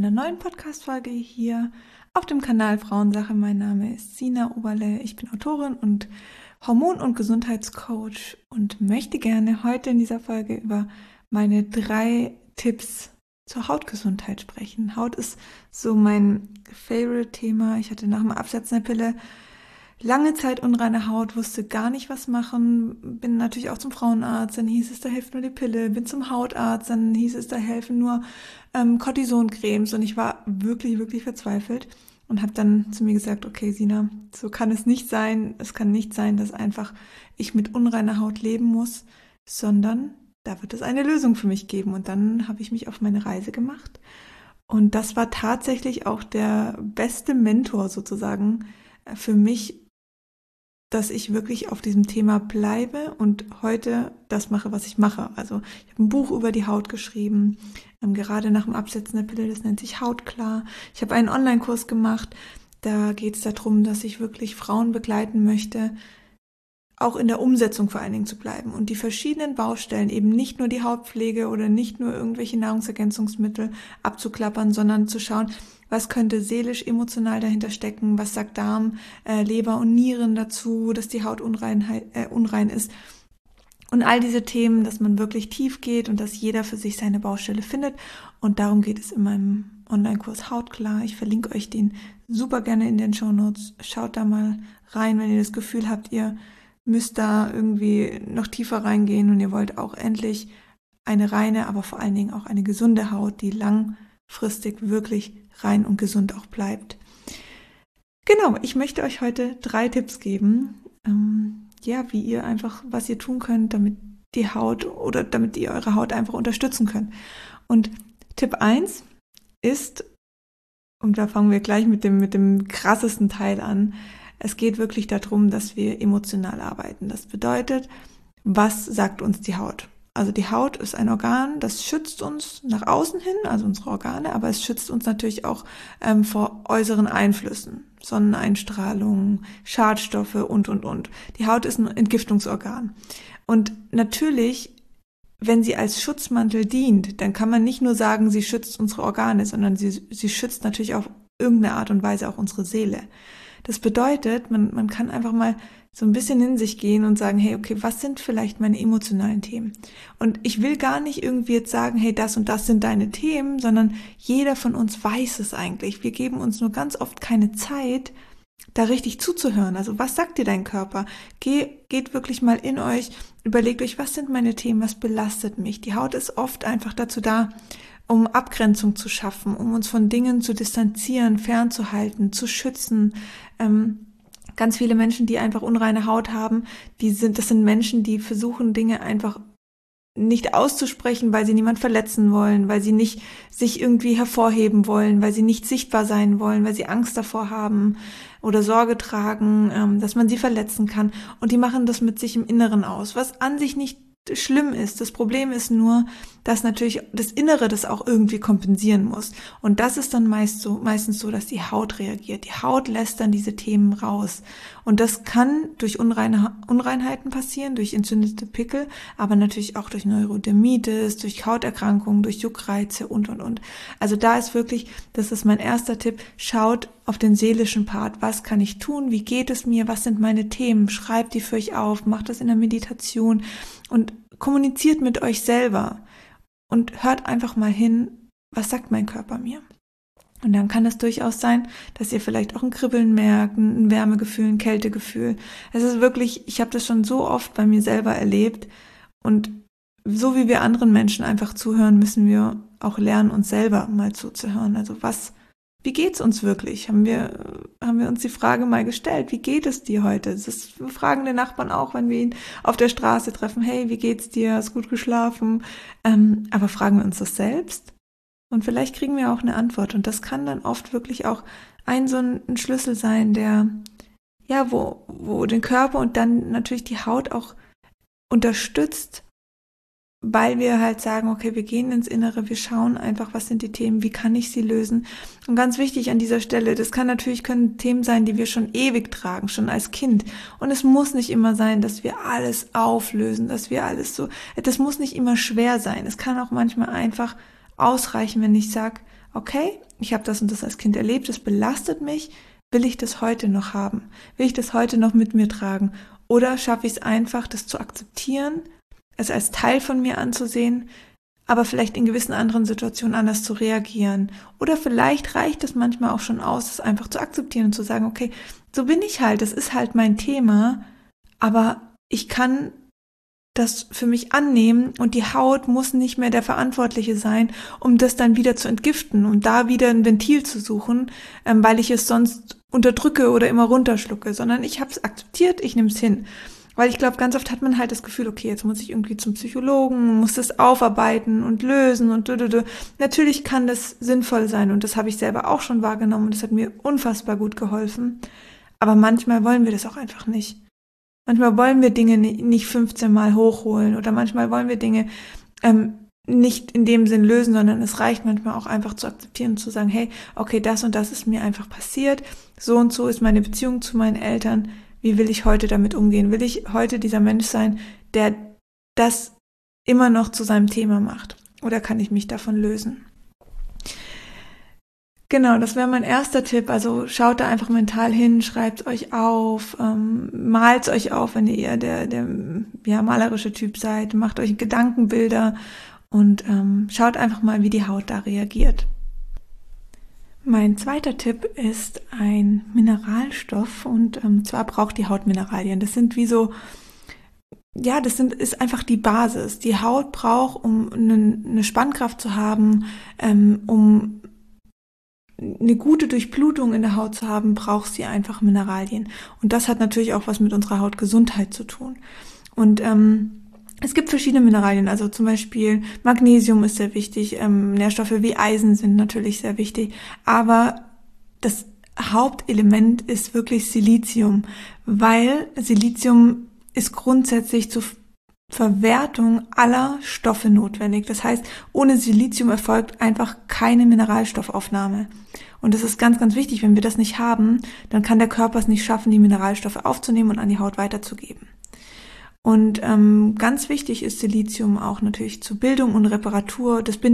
einer neuen Podcast-Folge hier auf dem Kanal Frauensache. Mein Name ist Sina Oberle, ich bin Autorin und Hormon- und Gesundheitscoach und möchte gerne heute in dieser Folge über meine 3 Tipps zur Hautgesundheit sprechen. Haut ist so mein Favorite-Thema. Ich hatte nach dem Absetzen der Pille lange Zeit unreine Haut, wusste gar nicht, was machen, bin natürlich auch zum Frauenarzt, dann hieß es, da hilft nur die Pille, bin zum Hautarzt, dann hieß es, da helfen nur Cortisoncremes und ich war wirklich, wirklich verzweifelt und habe dann zu mir gesagt, okay Sina, so kann es nicht sein, es kann nicht sein, dass einfach ich mit unreiner Haut leben muss, sondern da wird es eine Lösung für mich geben und dann habe ich mich auf meine Reise gemacht und das war tatsächlich auch der beste Mentor sozusagen für mich, dass ich wirklich auf diesem Thema bleibe und heute das mache, was ich mache. Also ich habe ein Buch über die Haut geschrieben, gerade nach dem Absetzen der Pille, das nennt sich Hautklar. Ich habe einen Online-Kurs gemacht, da geht es darum, dass ich wirklich Frauen begleiten möchte, auch in der Umsetzung vor allen Dingen zu bleiben und die verschiedenen Baustellen, eben nicht nur die Hautpflege oder nicht nur irgendwelche Nahrungsergänzungsmittel abzuklappern, sondern zu schauen, was könnte seelisch, emotional dahinter stecken, was sagt Darm, Leber und Nieren dazu, dass die Haut unrein ist. Und all diese Themen, dass man wirklich tief geht und dass jeder für sich seine Baustelle findet. Und darum geht es in meinem Online-Kurs Hautklar. Ich verlinke euch den super gerne in den Shownotes. Schaut da mal rein, wenn ihr das Gefühl habt, ihr müsst da irgendwie noch tiefer reingehen und ihr wollt auch endlich eine reine, aber vor allen Dingen auch eine gesunde Haut, die langfristig wirklich rein und gesund auch bleibt. Genau, ich möchte euch heute 3 Tipps geben, wie ihr einfach, was ihr tun könnt, damit die Haut oder damit ihr eure Haut einfach unterstützen könnt. Und Tipp 1 ist, und da fangen wir gleich mit dem krassesten Teil an, es geht wirklich darum, dass wir emotional arbeiten. Das bedeutet, was sagt uns die Haut? Also die Haut ist ein Organ, das schützt uns nach außen hin, also unsere Organe, aber es schützt uns natürlich auch vor äußeren Einflüssen, Sonneneinstrahlung, Schadstoffe und. Die Haut ist ein Entgiftungsorgan. Und natürlich, wenn sie als Schutzmantel dient, dann kann man nicht nur sagen, sie schützt unsere Organe, sondern sie schützt natürlich auf irgendeine Art und Weise auch unsere Seele. Das bedeutet, man kann einfach mal so ein bisschen in sich gehen und sagen, hey, okay, was sind vielleicht meine emotionalen Themen? Und ich will gar nicht irgendwie jetzt sagen, hey, das und das sind deine Themen, sondern jeder von uns weiß es eigentlich. Wir geben uns nur ganz oft keine Zeit, da richtig zuzuhören. Also was sagt dir dein Körper? Geht wirklich mal in euch, überlegt euch, was sind meine Themen, was belastet mich? Die Haut ist oft einfach dazu da, um Abgrenzung zu schaffen, um uns von Dingen zu distanzieren, fernzuhalten, zu schützen. Ganz viele Menschen, die einfach unreine Haut haben, das sind Menschen, die versuchen, Dinge einfach nicht auszusprechen, weil sie niemand verletzen wollen, weil sie nicht sich irgendwie hervorheben wollen, weil sie nicht sichtbar sein wollen, weil sie Angst davor haben oder Sorge tragen, dass man sie verletzen kann. Und die machen das mit sich im Inneren aus, was an sich nicht schlimm ist. Das Problem ist nur, dass natürlich das Innere das auch irgendwie kompensieren muss. Und das ist dann meistens so, dass die Haut reagiert. Die Haut lässt dann diese Themen raus. Und das kann durch Unreinheiten passieren, durch entzündete Pickel, aber natürlich auch durch Neurodermitis, durch Hauterkrankungen, durch Juckreize und. Also da ist wirklich, das ist mein erster Tipp, schaut auf den seelischen Part. Was kann ich tun? Wie geht es mir? Was sind meine Themen? Schreibt die für euch auf, macht das in der Meditation und kommuniziert mit euch selber und hört einfach mal hin, was sagt mein Körper mir? Und dann kann es durchaus sein, dass ihr vielleicht auch ein Kribbeln merkt, ein Wärmegefühl, ein Kältegefühl. Es ist wirklich, ich habe das schon so oft bei mir selber erlebt und so wie wir anderen Menschen einfach zuhören, müssen wir auch lernen, uns selber mal zuzuhören. Also wie geht's uns wirklich? Haben wir uns die Frage mal gestellt, wie geht es dir heute? Wir fragen den Nachbarn auch, wenn wir ihn auf der Straße treffen, hey, wie geht's dir? Hast gut geschlafen? Aber fragen wir uns das selbst? Und vielleicht kriegen wir auch eine Antwort. Und das kann dann oft wirklich auch so ein Schlüssel sein, der, ja, wo den Körper und dann natürlich die Haut auch unterstützt, weil wir halt sagen, okay, wir gehen ins Innere, wir schauen einfach, was sind die Themen, wie kann ich sie lösen. Und ganz wichtig an dieser Stelle, können Themen sein, die wir schon ewig tragen, schon als Kind. Und es muss nicht immer sein, dass wir alles auflösen, das muss nicht immer schwer sein. Es kann auch manchmal einfach ausreichen, wenn ich sage, okay, ich habe das und das als Kind erlebt, das belastet mich, will ich das heute noch haben? Will ich das heute noch mit mir tragen? Oder schaffe ich es einfach, das zu akzeptieren, es als Teil von mir anzusehen, aber vielleicht in gewissen anderen Situationen anders zu reagieren? Oder vielleicht reicht es manchmal auch schon aus, es einfach zu akzeptieren und zu sagen, okay, so bin ich halt, das ist halt mein Thema, aber ich kann das für mich annehmen und die Haut muss nicht mehr der Verantwortliche sein, um das dann wieder zu entgiften und da wieder ein Ventil zu suchen, weil ich es sonst unterdrücke oder immer runterschlucke, sondern ich habe es akzeptiert, ich nehme es hin. Weil ich glaube, ganz oft hat man halt das Gefühl, okay, jetzt muss ich irgendwie zum Psychologen, muss das aufarbeiten und lösen und du. Natürlich kann das sinnvoll sein und das habe ich selber auch schon wahrgenommen und das hat mir unfassbar gut geholfen. Aber manchmal wollen wir das auch einfach nicht. Manchmal wollen wir Dinge nicht 15 Mal hochholen oder manchmal wollen wir Dinge nicht in dem Sinn lösen, sondern es reicht manchmal auch einfach zu akzeptieren und zu sagen, hey, okay, das und das ist mir einfach passiert, so und so ist meine Beziehung zu meinen Eltern, wie will ich heute damit umgehen? Will ich heute dieser Mensch sein, der das immer noch zu seinem Thema macht? Oder kann ich mich davon lösen? Genau, das wäre mein erster Tipp. Also schaut da einfach mental hin, schreibt euch auf, malt euch auf, wenn ihr eher der malerische Typ seid. Macht euch Gedankenbilder und schaut einfach mal, wie die Haut da reagiert. Mein zweiter Tipp ist ein Mineralstoff und zwar braucht die Haut Mineralien. Das sind wie so, ja, ist einfach die Basis. Die Haut braucht, um eine Spannkraft zu haben, um eine gute Durchblutung in der Haut zu haben, braucht sie einfach Mineralien. Und das hat natürlich auch was mit unserer Hautgesundheit zu tun. Und es gibt verschiedene Mineralien, also zum Beispiel Magnesium ist sehr wichtig, Nährstoffe wie Eisen sind natürlich sehr wichtig, aber das Hauptelement ist wirklich Silizium, weil Silizium ist grundsätzlich zur Verwertung aller Stoffe notwendig. Das heißt, ohne Silizium erfolgt einfach keine Mineralstoffaufnahme. Und das ist ganz, ganz wichtig. Wenn wir das nicht haben, dann kann der Körper es nicht schaffen, die Mineralstoffe aufzunehmen und an die Haut weiterzugeben. Und ganz wichtig ist Silizium auch natürlich zur Bildung und Reparatur des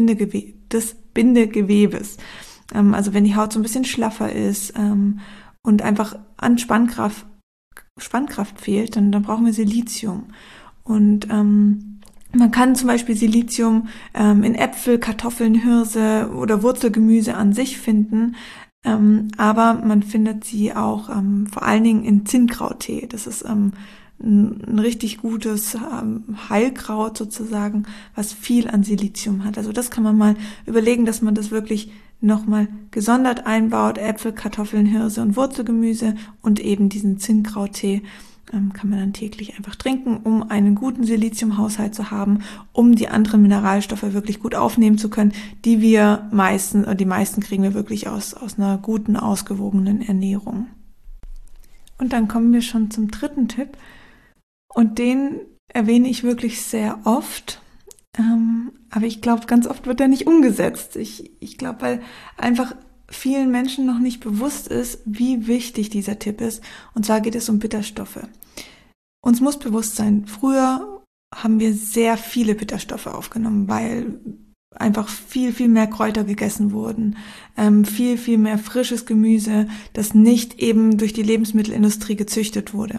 Bindegewebes. Also wenn die Haut so ein bisschen schlaffer ist und einfach an Spannkraft fehlt, dann brauchen wir Silizium. Und man kann zum Beispiel Silizium in Äpfel, Kartoffeln, Hirse oder Wurzelgemüse an sich finden, aber man findet sie auch vor allen Dingen in Zinnkrauttee. Das ist ein richtig gutes Heilkraut sozusagen, was viel an Silizium hat. Also das kann man mal überlegen, dass man das wirklich nochmal gesondert einbaut. Äpfel, Kartoffeln, Hirse und Wurzelgemüse und eben diesen Zinnkrauttee kann man dann täglich einfach trinken, um einen guten Siliziumhaushalt zu haben, um die anderen Mineralstoffe wirklich gut aufnehmen zu können, die meisten kriegen wir wirklich aus einer guten, ausgewogenen Ernährung. Und dann kommen wir schon zum dritten Tipp. Und den erwähne ich wirklich sehr oft, aber ich glaube, ganz oft wird er nicht umgesetzt. Ich glaube, weil einfach vielen Menschen noch nicht bewusst ist, wie wichtig dieser Tipp ist. Und zwar geht es um Bitterstoffe. Uns muss bewusst sein, früher haben wir sehr viele Bitterstoffe aufgenommen, weil einfach viel, viel mehr Kräuter gegessen wurden, viel, viel mehr frisches Gemüse, das nicht eben durch die Lebensmittelindustrie gezüchtet wurde.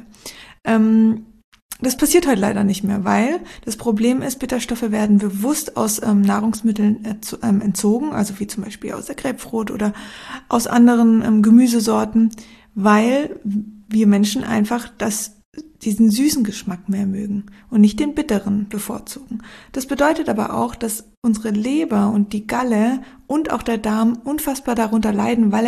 Das passiert heute leider nicht mehr, weil das Problem ist, Bitterstoffe werden bewusst aus Nahrungsmitteln entzogen, also wie zum Beispiel aus der Grapefruit oder aus anderen Gemüsesorten, weil wir Menschen einfach diesen süßen Geschmack mehr mögen und nicht den bitteren bevorzugen. Das bedeutet aber auch, dass unsere Leber und die Galle und auch der Darm unfassbar darunter leiden, weil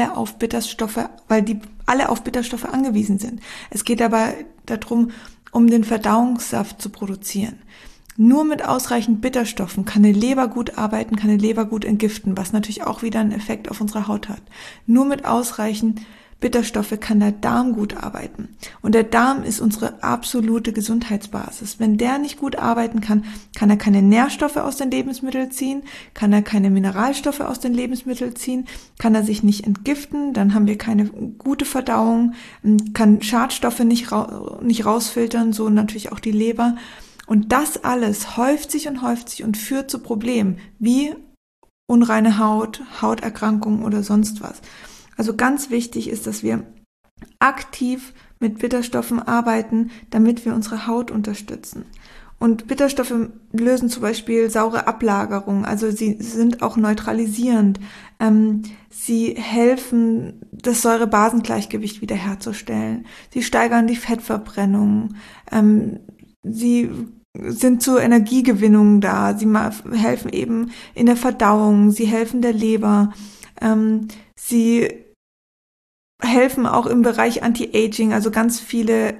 die alle auf Bitterstoffe angewiesen sind. Es geht aber darum, um den Verdauungssaft zu produzieren. Nur mit ausreichend Bitterstoffen kann eine Leber gut arbeiten, kann eine Leber gut entgiften, was natürlich auch wieder einen Effekt auf unsere Haut hat. Nur mit ausreichend Bitterstoffe kann der Darm gut arbeiten. Und der Darm ist unsere absolute Gesundheitsbasis. Wenn der nicht gut arbeiten kann, kann er keine Nährstoffe aus den Lebensmitteln ziehen, kann er keine Mineralstoffe aus den Lebensmitteln ziehen, kann er sich nicht entgiften, dann haben wir keine gute Verdauung, kann Schadstoffe nicht rausfiltern, so natürlich auch die Leber. Und das alles häuft sich und führt zu Problemen, wie unreine Haut, Hauterkrankungen oder sonst was. Also ganz wichtig ist, dass wir aktiv mit Bitterstoffen arbeiten, damit wir unsere Haut unterstützen. Und Bitterstoffe lösen zum Beispiel saure Ablagerungen, also sie sind auch neutralisierend. Sie helfen, das Säure-Basen-Gleichgewicht wiederherzustellen. Sie steigern die Fettverbrennung. Sie sind zur Energiegewinnung da. Sie helfen eben in der Verdauung. Sie helfen der Leber. Sie helfen auch im Bereich Anti-Aging, also ganz viele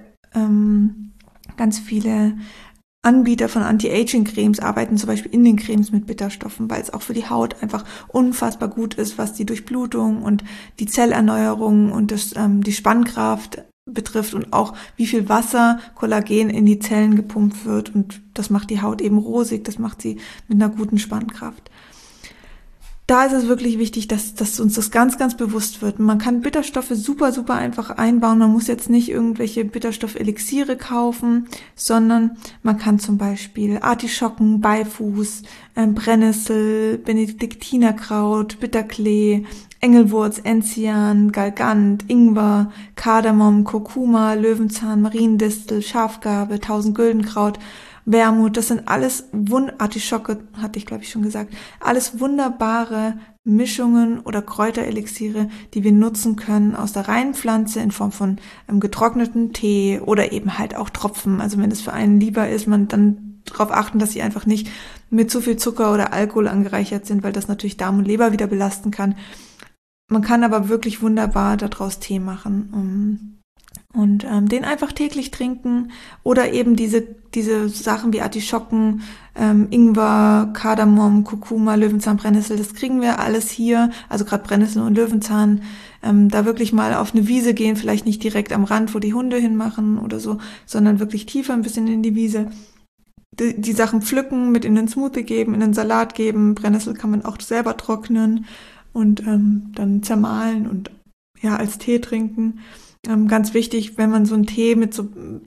Anbieter von Anti-Aging-Cremes arbeiten zum Beispiel in den Cremes mit Bitterstoffen, weil es auch für die Haut einfach unfassbar gut ist, was die Durchblutung und die Zellerneuerung und die Spannkraft betrifft und auch wie viel Wasser, Kollagen in die Zellen gepumpt wird, und das macht die Haut eben rosig, das macht sie mit einer guten Spannkraft. Da ist es wirklich wichtig, dass uns das ganz, ganz bewusst wird. Man kann Bitterstoffe super, super einfach einbauen. Man muss jetzt nicht irgendwelche Bitterstoff-Elixiere kaufen, sondern man kann zum Beispiel Artischocken, Beifuß, Brennnessel, Benediktinerkraut, Bitterklee, Engelwurz, Enzian, Galgant, Ingwer, Kardamom, Kurkuma, Löwenzahn, Mariendistel, Schafgarbe, Tausendgüldenkraut, Wermut, das sind alles Artischocke, hatte ich glaube ich schon gesagt, alles wunderbare Mischungen oder Kräuterelixiere, die wir nutzen können aus der reinen Pflanze in Form von getrockneten Tee oder eben halt auch Tropfen. Also wenn es für einen lieber ist, man dann darauf achten, dass sie einfach nicht mit zu viel Zucker oder Alkohol angereichert sind, weil das natürlich Darm und Leber wieder belasten kann. Man kann aber wirklich wunderbar daraus Tee machen. Und den einfach täglich trinken oder eben diese Sachen wie Artischocken, Ingwer, Kardamom, Kurkuma, Löwenzahn, Brennnessel, das kriegen wir alles hier, also gerade Brennnessel und Löwenzahn, da wirklich mal auf eine Wiese gehen, vielleicht nicht direkt am Rand, wo die Hunde hinmachen oder so, sondern wirklich tiefer ein bisschen in die Wiese. Die Sachen pflücken, mit in den Smoothie geben, in den Salat geben. Brennnessel kann man auch selber trocknen und dann zermahlen und ja als Tee trinken. Ganz wichtig, wenn man so einen Tee mit so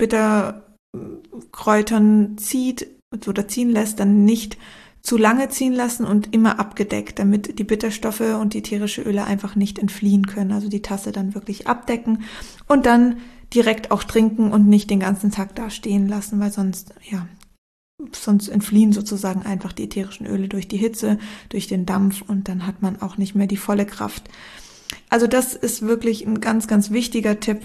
Bitterkräutern zieht oder ziehen lässt, dann nicht zu lange ziehen lassen und immer abgedeckt, damit die Bitterstoffe und die ätherischen Öle einfach nicht entfliehen können. Also die Tasse dann wirklich abdecken und dann direkt auch trinken und nicht den ganzen Tag da stehen lassen, weil sonst entfliehen sozusagen einfach die ätherischen Öle durch die Hitze, durch den Dampf, und dann hat man auch nicht mehr die volle Kraft. Also das ist wirklich ein ganz, ganz wichtiger Tipp.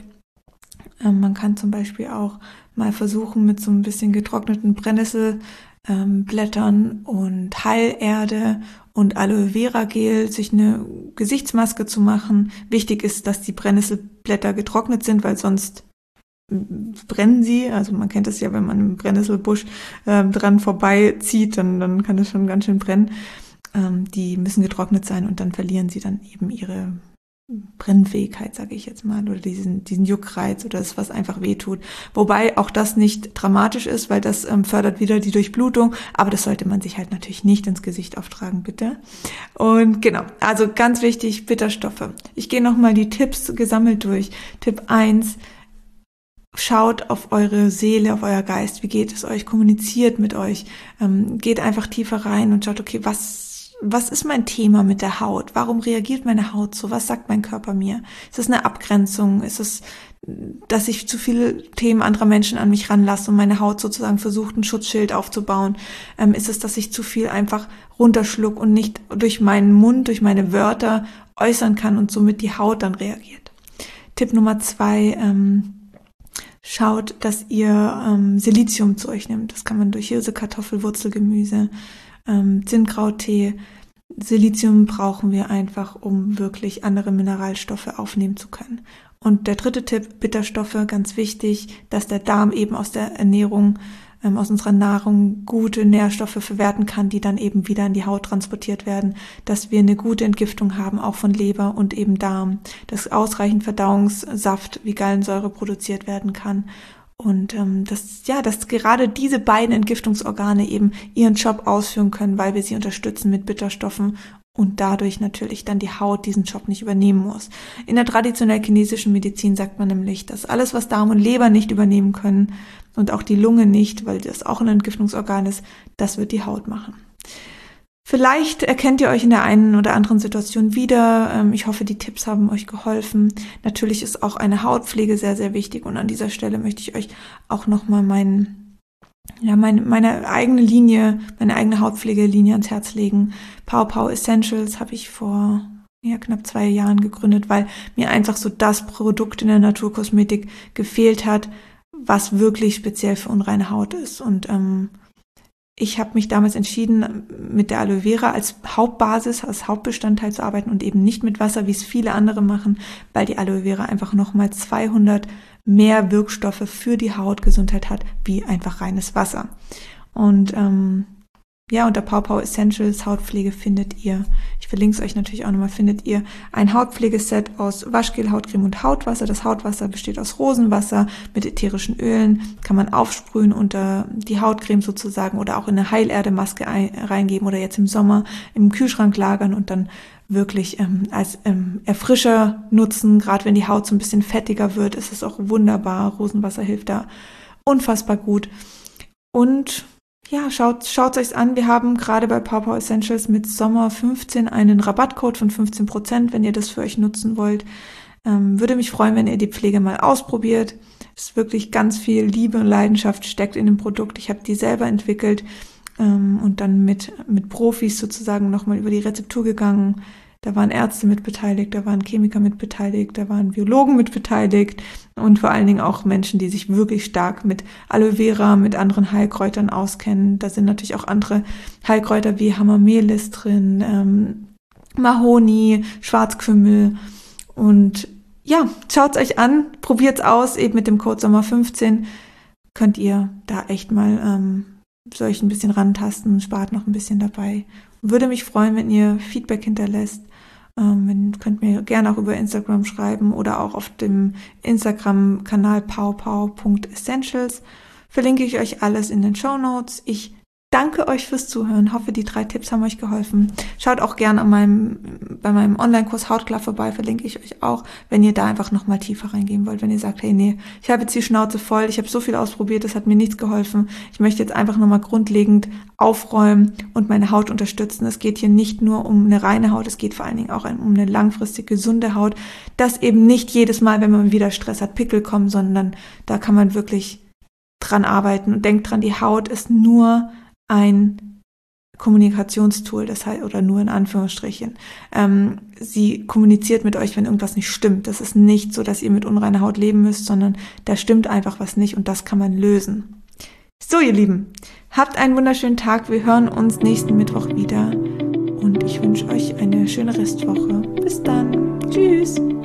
Man kann zum Beispiel auch mal versuchen, mit so ein bisschen getrockneten Brennnesselblättern und Heilerde und Aloe Vera Gel sich eine Gesichtsmaske zu machen. Wichtig ist, dass die Brennnesselblätter getrocknet sind, weil sonst brennen sie. Also man kennt es ja, wenn man im Brennnesselbusch dran vorbeizieht, dann kann es schon ganz schön brennen. Die müssen getrocknet sein und dann verlieren sie dann eben ihre Brennfähigkeit, sage ich jetzt mal, oder diesen Juckreiz oder das, was einfach wehtut. Wobei auch das nicht dramatisch ist, weil das fördert wieder die Durchblutung, aber das sollte man sich halt natürlich nicht ins Gesicht auftragen, bitte. Und genau, also ganz wichtig, Bitterstoffe. Ich gehe nochmal die Tipps gesammelt durch. Tipp 1, schaut auf eure Seele, auf euer Geist, wie geht es euch, kommuniziert mit euch, geht einfach tiefer rein und schaut, okay, was ist mein Thema mit der Haut? Warum reagiert meine Haut so? Was sagt mein Körper mir? Ist es eine Abgrenzung? Ist es, dass ich zu viele Themen anderer Menschen an mich ranlasse und meine Haut sozusagen versucht, ein Schutzschild aufzubauen? Ist es, dass ich zu viel einfach runterschluck und nicht durch meinen Mund, durch meine Wörter äußern kann und somit die Haut dann reagiert? Tipp Nummer 2, schaut, dass ihr Silizium zu euch nehmt. Das kann man durch Hirse, Kartoffel, Wurzelgemüse, Zinnkrauttee. Silizium brauchen wir einfach, um wirklich andere Mineralstoffe aufnehmen zu können. Und der 3. Tipp, Bitterstoffe, ganz wichtig, dass der Darm eben aus der Ernährung, aus unserer Nahrung gute Nährstoffe verwerten kann, die dann eben wieder in die Haut transportiert werden, dass wir eine gute Entgiftung haben, auch von Leber und eben Darm, dass ausreichend Verdauungssaft wie Gallensäure produziert werden kann. Und dass gerade diese beiden Entgiftungsorgane eben ihren Job ausführen können, weil wir sie unterstützen mit Bitterstoffen und dadurch natürlich dann die Haut diesen Job nicht übernehmen muss. In der traditionell chinesischen Medizin sagt man nämlich, dass alles, was Darm und Leber nicht übernehmen können und auch die Lunge nicht, weil das auch ein Entgiftungsorgan ist, das wird die Haut machen. Vielleicht erkennt ihr euch in der einen oder anderen Situation wieder. Ich hoffe, die Tipps haben euch geholfen. Natürlich ist auch eine Hautpflege sehr, sehr wichtig. Und an dieser Stelle möchte ich euch auch nochmal meine eigene Linie, meine eigene Hautpflegelinie ans Herz legen. Pow Pow Essentials habe ich vor knapp 2 Jahren gegründet, weil mir einfach so das Produkt in der Naturkosmetik gefehlt hat, was wirklich speziell für unreine Haut ist. Und ich habe mich damals entschieden, mit der Aloe Vera als Hauptbasis, als Hauptbestandteil zu arbeiten und eben nicht mit Wasser, wie es viele andere machen, weil die Aloe Vera einfach nochmal 200 mehr Wirkstoffe für die Hautgesundheit hat, wie einfach reines Wasser. Und unter Pow Pow Essentials Hautpflege findet ihr, ich verlinke es euch natürlich auch nochmal, findet ihr ein Hautpflegeset aus Waschgel, Hautcreme und Hautwasser. Das Hautwasser besteht aus Rosenwasser mit ätherischen Ölen, kann man aufsprühen unter die Hautcreme sozusagen oder auch in eine Heilerde-Maske reingeben oder jetzt im Sommer im Kühlschrank lagern und dann wirklich als Erfrischer nutzen. Gerade wenn die Haut so ein bisschen fettiger wird, ist es auch wunderbar. Rosenwasser hilft da unfassbar gut. Und ja, schaut's euch an. Wir haben gerade bei Pow Pow Essentials mit Sommer 15 einen Rabattcode von 15%, wenn ihr das für euch nutzen wollt. Würde mich freuen, wenn ihr die Pflege mal ausprobiert. Es ist wirklich ganz viel Liebe und Leidenschaft steckt in dem Produkt. Ich habe die selber entwickelt und dann mit Profis sozusagen nochmal über die Rezeptur gegangen. Da waren Ärzte mit beteiligt, da waren Chemiker mit beteiligt, da waren Biologen mit beteiligt und vor allen Dingen auch Menschen, die sich wirklich stark mit Aloe Vera, mit anderen Heilkräutern auskennen. Da sind natürlich auch andere Heilkräuter wie Hamamelis drin, Mahoni, Schwarzkümmel und ja, schaut's euch an, probiert's aus, eben mit dem Code Sommer15 könnt ihr da echt mal euch ein bisschen rantasten, spart noch ein bisschen dabei. Würde mich freuen, wenn ihr Feedback hinterlässt. Könnt mir gerne auch über Instagram schreiben oder auch auf dem Instagram-Kanal powpow.essentials. Verlinke ich euch alles in den Shownotes. Ich danke euch fürs Zuhören. Hoffe, die 3 Tipps haben euch geholfen. Schaut auch gerne bei meinem Online-Kurs Hautklar vorbei, verlinke ich euch auch, wenn ihr da einfach nochmal tiefer reingehen wollt. Wenn ihr sagt, hey, nee, ich habe jetzt die Schnauze voll, ich habe so viel ausprobiert, das hat mir nichts geholfen. Ich möchte jetzt einfach nochmal grundlegend aufräumen und meine Haut unterstützen. Es geht hier nicht nur um eine reine Haut, es geht vor allen Dingen auch um eine langfristig gesunde Haut, dass eben nicht jedes Mal, wenn man wieder Stress hat, Pickel kommen, sondern da kann man wirklich dran arbeiten. Und denkt dran, die Haut ist nur ein Kommunikationstool, das heißt, oder nur in Anführungsstrichen. Sie kommuniziert mit euch, wenn irgendwas nicht stimmt. Das ist nicht so, dass ihr mit unreiner Haut leben müsst, sondern da stimmt einfach was nicht und das kann man lösen. So, ihr Lieben, habt einen wunderschönen Tag. Wir hören uns nächsten Mittwoch wieder und ich wünsche euch eine schöne Restwoche. Bis dann. Tschüss.